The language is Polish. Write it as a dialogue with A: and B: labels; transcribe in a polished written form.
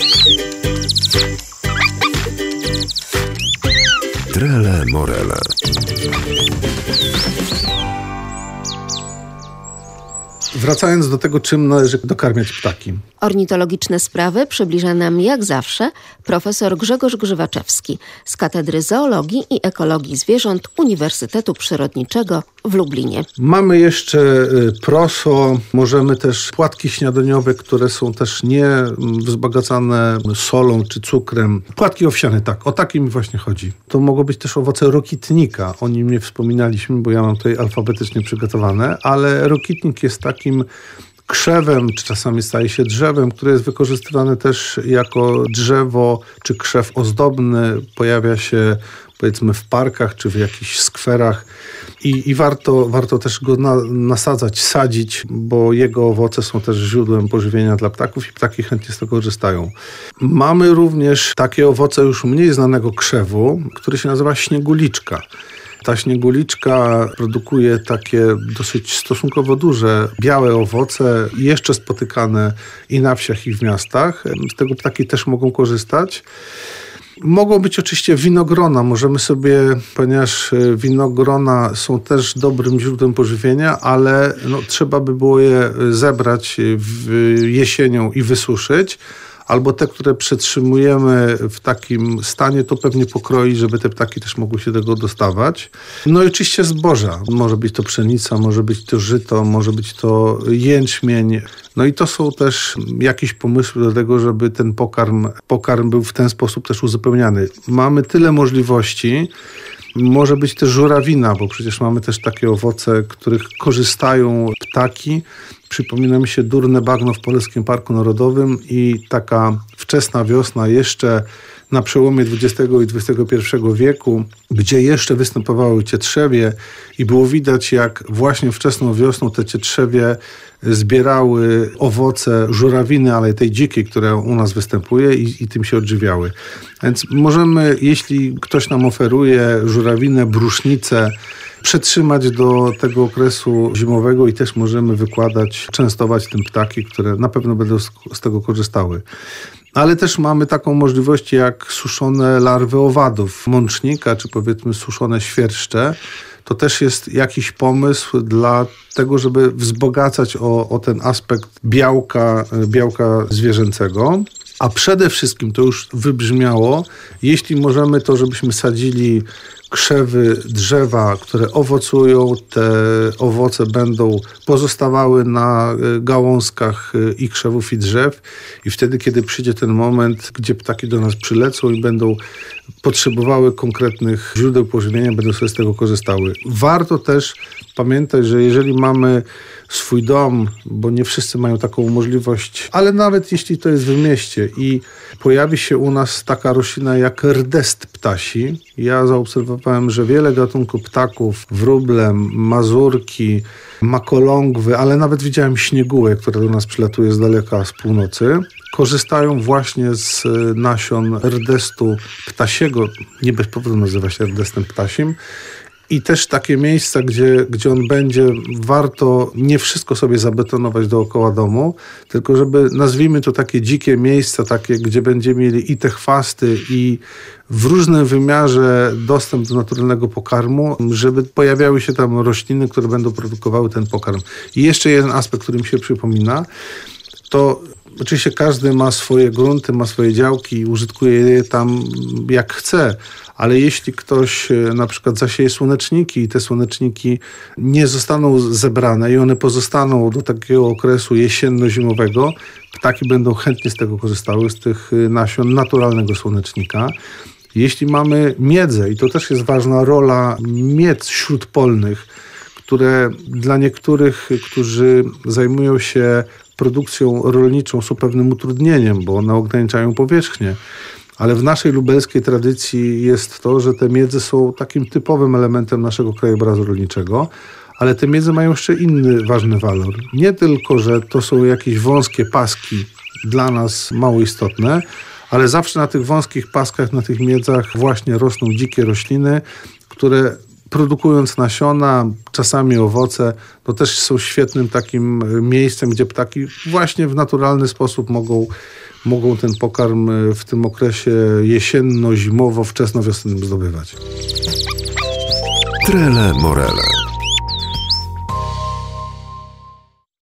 A: Trele Morele. Wracając do tego, czym należy dokarmiać ptaki.
B: Ornitologiczne sprawy przybliża nam jak zawsze profesor Grzegorz Grzywaczewski z Katedry Zoologii i Ekologii Zwierząt Uniwersytetu Przyrodniczego w Lublinie.
A: Mamy jeszcze proso, możemy też płatki śniadaniowe, które są też nie wzbogacane solą czy cukrem. Płatki owsiane, tak, o takie mi właśnie chodzi. To mogą być też owoce rokitnika. O nim nie wspominaliśmy, bo ja mam tutaj alfabetycznie przygotowane, ale rokitnik jest takim krzewem, czy czasami staje się drzewem, które jest wykorzystywane też jako drzewo, czy krzew ozdobny. Pojawia się, powiedzmy, w parkach, czy w jakichś skwerach. I warto też go nasadzać, sadzić, bo jego owoce są też źródłem pożywienia dla ptaków i ptaki chętnie z tego korzystają. Mamy również takie owoce już mniej znanego krzewu, który się nazywa śnieguliczka. Ta śnieguliczka produkuje takie dosyć stosunkowo duże, białe owoce, jeszcze spotykane i na wsiach, i w miastach. Z tego ptaki też mogą korzystać. Mogą być oczywiście winogrona. Możemy sobie, ponieważ winogrona są też dobrym źródłem pożywienia, ale trzeba by było je zebrać jesienią i wysuszyć. Albo te, które przetrzymujemy w takim stanie, to pewnie pokroi, żeby te ptaki też mogły się do tego dostawać. No i oczywiście zboża. Może być to pszenica, może być to żyto, może być to jęczmień. No i to są też jakieś pomysły do tego, żeby ten pokarm był w ten sposób też uzupełniany. Mamy tyle możliwości. Może być też żurawina, bo przecież mamy też takie owoce, których korzystają ptaki. Przypomina mi się durne bagno w Polskim Parku Narodowym i taka wczesna wiosna jeszcze na przełomie XX i XXI wieku, gdzie jeszcze występowały cietrzewie i było widać, jak właśnie wczesną wiosną te cietrzewie zbierały owoce żurawiny, ale tej dzikiej, która u nas występuje i tym się odżywiały. Więc możemy, jeśli ktoś nam oferuje żurawinę, brusznicę, przetrzymać do tego okresu zimowego i też możemy wykładać, częstować tym ptaki, które na pewno będą z tego korzystały. Ale też mamy taką możliwość jak suszone larwy owadów, mącznika, czy powiedzmy suszone świerszcze. To też jest jakiś pomysł dla tego, żeby wzbogacać o ten aspekt białka zwierzęcego. A przede wszystkim, to już wybrzmiało, jeśli możemy, to żebyśmy sadzili krzewy, drzewa, które owocują, te owoce będą pozostawały na gałązkach i krzewów, i drzew i wtedy, kiedy przyjdzie ten moment, gdzie ptaki do nas przylecą i będą potrzebowały konkretnych źródeł pożywienia, będą sobie z tego korzystały. Warto też pamiętać, że jeżeli mamy swój dom, bo nie wszyscy mają taką możliwość, ale nawet jeśli to jest w mieście i pojawi się u nas taka roślina jak rdest ptasi. Ja zaobserwowałem, że wiele gatunków ptaków, wróble, mazurki, makolągwy, ale nawet widziałem śniegułę, która do nas przylatuje z daleka, z północy, korzystają właśnie z nasion rdestu ptasiego. Nie bez powodu nazywa się rdestem ptasim. I też takie miejsca, gdzie on będzie, warto nie wszystko sobie zabetonować dookoła domu, tylko żeby, nazwijmy to takie dzikie miejsca, takie, gdzie będziemy mieli i te chwasty, i w różnym wymiarze dostęp do naturalnego pokarmu, żeby pojawiały się tam rośliny, które będą produkowały ten pokarm. I jeszcze jeden aspekt, który mi się przypomina, to oczywiście każdy ma swoje grunty, ma swoje działki i użytkuje je tam jak chce, ale jeśli ktoś na przykład zasieje słoneczniki i te słoneczniki nie zostaną zebrane i one pozostaną do takiego okresu jesienno-zimowego, ptaki będą chętnie z tego korzystały, z tych nasion naturalnego słonecznika. Jeśli mamy miedzę, i to też jest ważna rola miedz śródpolnych, które dla niektórych, którzy zajmują się produkcją rolniczą, są pewnym utrudnieniem, bo one ograniczają powierzchnię. Ale w naszej lubelskiej tradycji jest to, że te miedze są takim typowym elementem naszego krajobrazu rolniczego, ale te miedze mają jeszcze inny ważny walor. Nie tylko, że to są jakieś wąskie paski dla nas mało istotne, ale zawsze na tych wąskich paskach, na tych miedzach właśnie rosną dzikie rośliny, które produkując nasiona, czasami owoce, to też są świetnym takim miejscem, gdzie ptaki właśnie w naturalny sposób mogą ten pokarm w tym okresie jesienno-zimowo, wczesnowiosennym zdobywać.
C: Trele Morele.